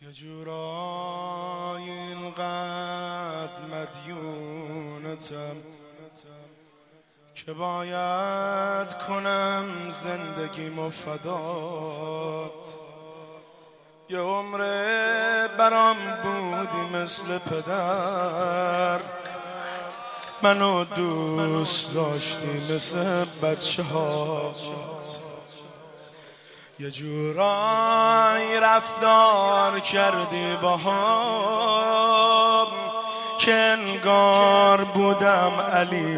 یه جورایی اینقدر مدیونتم که باید کنم زندگیمو فدات. یه عمره برام بودی مثل پدر، منو دوست داشتی مثل بچه ها. یه جورایی رفتار کردی باهام که انگار بودم علی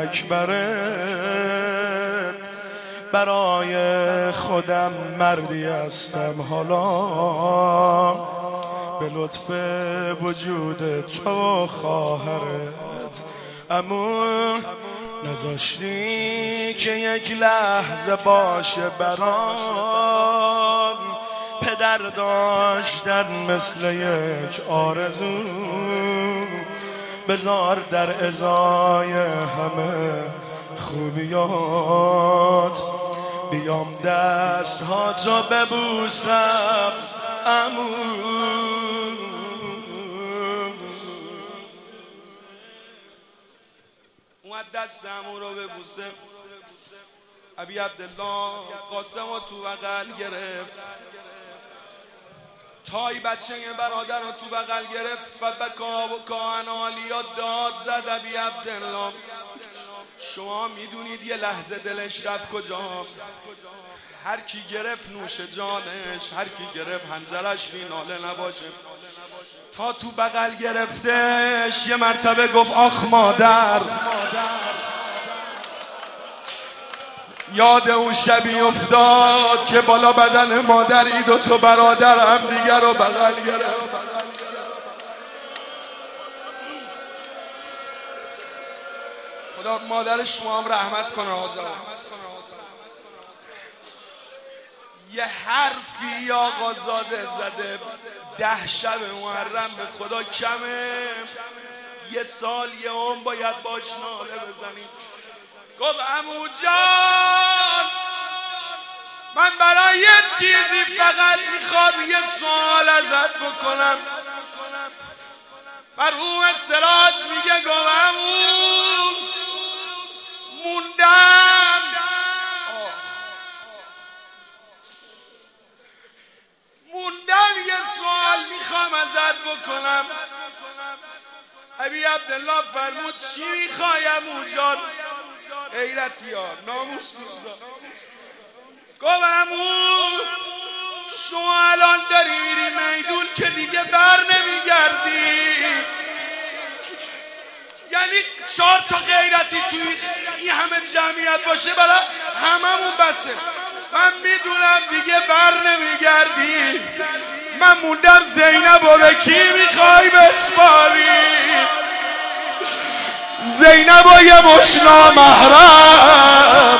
اکبرت. برای خودم مردی هستم حالا، به لطف وجود تو خواهرت. اما نذاشتی که یک لحظه باشه برام، پدر داشتن مثل یک آرزو. بذار در ازای همه خوبیات بیام دست ها تو ببوسم. امو اومد دست امو رو ببوسه، ابی عبدالله قاسم رو تو بغل گرفت، تای بچه برادر رو تو بغل گرفت. فبکا و کان آلیا داد زد ابی عبدالله. شما میدونید یه لحظه دلش رفت کجا؟ هر کی گرفت نوش جانش، هر کی گرفت هنجرش بی ناله نباشه. تا تو بغل گرفتش یه مرتبه گفت آخ مادر. یاد اون شبی افتاد که بالا بدن مادر ای دو تو برادر هم دیگر رو بغل گرفت. خدا مادر شما هم رحمت کنه. آجا یه حرفی یا آقازاده زده 10 شب محرم به خدا کمه، یه سال یه عمر باید باش ناله بزنیم. گفت عمو جان من برای یه چیزی فقط میخوام یه سوال ازت بکنم. مرحوم سراج میگه گفت عمو موندم یه سوال میخوام ازت بکنم. ابی عبدالله فرمود چی میخوای عمو جان؟ غیرتی ها ناموس دوستا. گفت عمو شما الان داری میری میدون که دیگه بر نمیگردی، یعنی 4 تا غیرتی توی این همه جمعیت باشه برای هممون بسه. من میدونم دیگه بر نمیگردی. من موندم زینب رو به کی میخوای بسپاری؟ زینب و یه مش نامحرم،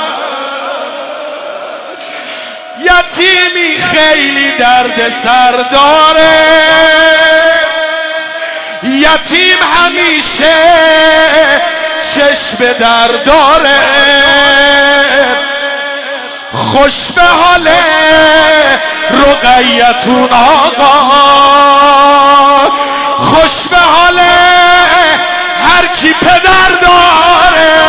یتیمی خیلی درد سر داره. یتیم همیشه چشم در داره. خوش به حال رقیتون آقا، خوش به حال هر کی پدر داره.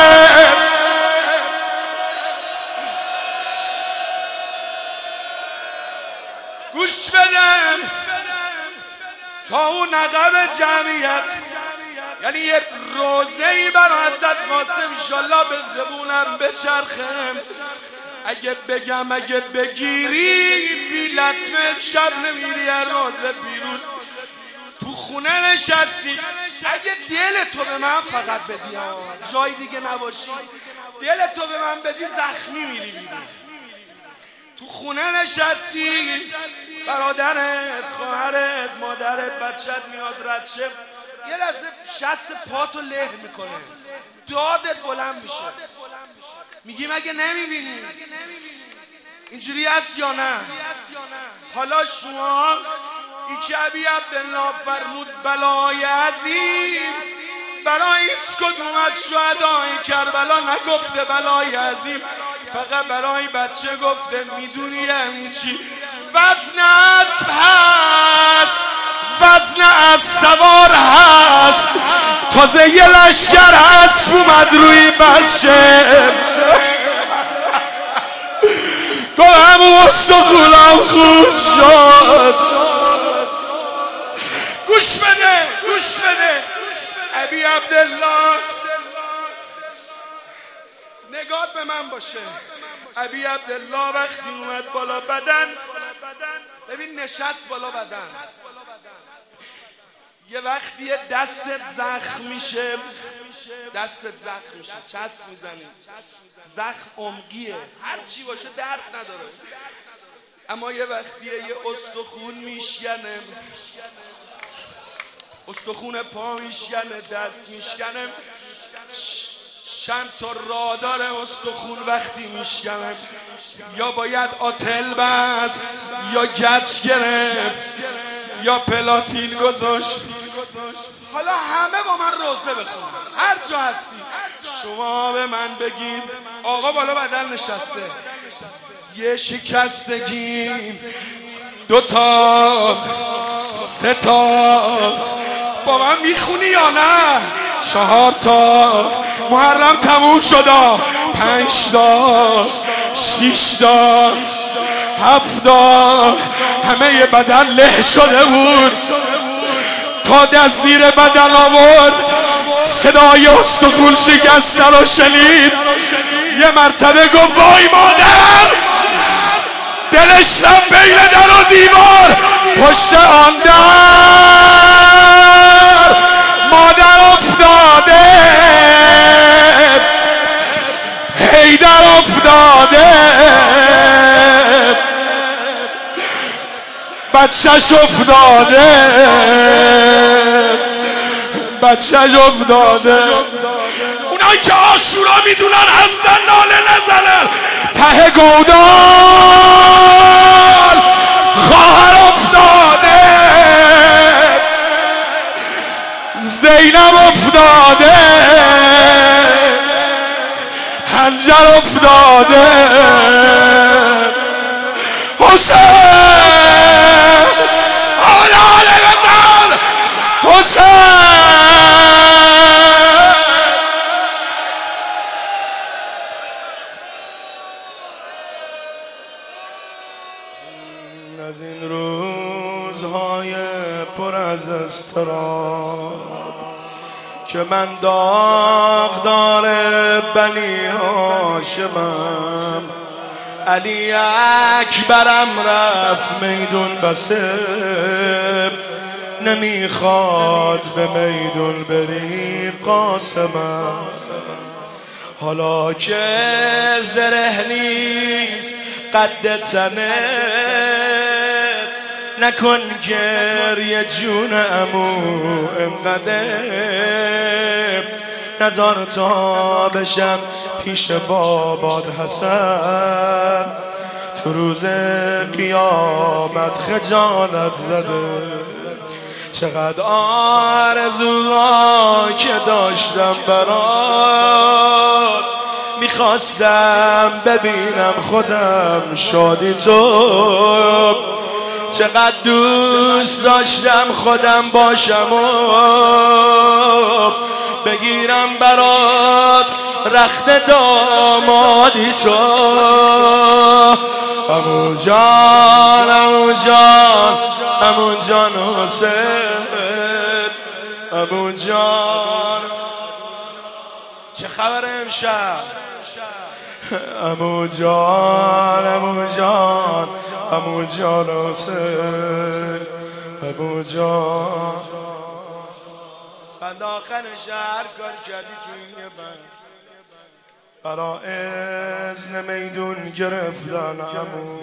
گوش بدم تا اون عقب جمعیت، یعنی یه روزه‌ای برای حضرت قاسم انشالله به زبونم بچرخم. اگه بگم اگه بگیری بی لطمه شب نمیری از روزه بیرون. تو خونه نشستی، اگه دل تو به من فقط بدی، جای دیگه نباشی، دل تو به من بدی زخمی میری بیرون. تو خونه نشستی، برادرت، خواهرت، مادرت، بچت میاد رد شه، یه لحظه شست پاتو له میکنه، دادت بلند میشه، میگی مگه نمیبینی؟ اینجوری هست یا نه؟ حالا شما ای که ابی عبدالله فرمود بلای عظیم برای هیچ کدوم از شهدای کربلا نگفته بلای عظیم، فقط برای بچه گفته. میدونی یعنی چی؟ وزن اسب هست وزن از سوار هست، تازه یه لشکر هست اومد روی مسجد. گفتم استخونم خوب شد. گوش بده گوش بده ابی عبدالله، نگاه به من باشه. ابی عبدالله وقتی اومد بالا بدن، ببین نشست بالا بدن، یه وقتی دستت زخم میشه، چسب میزنی، زخم عمقیه، هر چی باشه درد نداره، اما یه وقتیه یه استخون میشکنه، استخون پا میشکنه، دست میشکنه، چند تا راه داره استخون وقتی میشکنه، یا باید آتل بس، یا گچ گرفت، یا پلاتین گذاشت. حالا همه با من روزه بخونن، هر جا هستی شما به من بگید آقا بالا بدن نشسته، یه شکستگی، 2 تا 3 تا، با من میخونی یا نه؟ 4 تا، محرم تموم شد، 5 تا 6 تا 7 تا، همه بدن له شده بود، تا دست زیر بدن آورد، صدای استخون شکسته رو شنید، یه مرتبه گفت وای مادر، دلش رفت بین در و دیوار، پشت آن در مادر افتاده، حیدر افتاده، بچهش افتاده، بچهش افتاده. اونایی که عاشورا میدونن هستن ناله نزنن. ته گودال خواهر افتاده، زینب افتاده، هنجر افتاده، حسین آلاله بزن، حسین. از این روزهای پر از اضطراب که من داغدار بنی هاشمم، علی اکبرم رفت میدون بسه، نمیخواد به میدون بریم قاسمم، حالا که زره نیست قد تنه، نکن گریه جون عمو انقدر، نزار تا بشم پیش باباد حسن، تو روز قیامت خجالت زده. چقدر آرزوها که داشتم برات، میخواستم ببینم خودم شادی تو، چقدر دوست داشتم خودم باشم و بگیرم برات رخت دامادی تو. عمو جان عمو جان عمو جان حسین، عمو جان چه خبر امشب؟ عمو جان عمو جان عمو جان حسین، عمو جان. بند آخر شهر کار کردی توی بند، برا اذن میدون گرفتن عمو،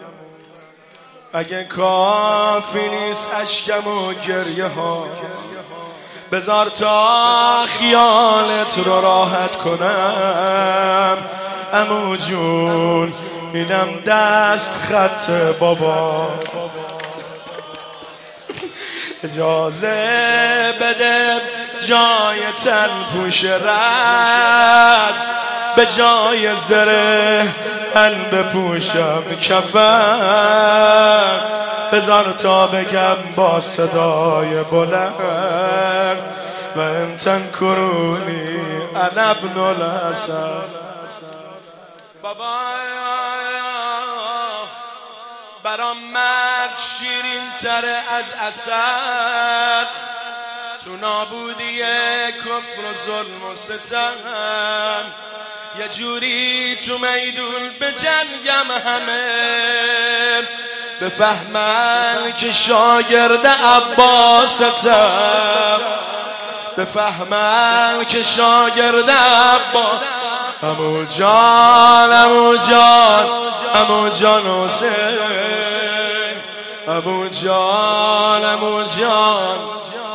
اگه کافی نیست اشکم و گریه ها، بذار تا خیالت رو راحت کنم عمو جون، اینم دست خط بابا، اجازه بده جای تن پوش رز، به جای زره من بپوشم کفن، بذار تا بگم با صدای بلند و انتن کرونی انا ابن الحسن. بابا برام مرگ شیرین تره از اسد، تو نابودی کفر و ظلم و ستم، یه جوری تو میدون به جنگم همه بفهمن که شاگرد عباستم، بفهمن که شاگرد عباس. عمو جان عمو جان عمو جان حسین، عمو جان عمو جان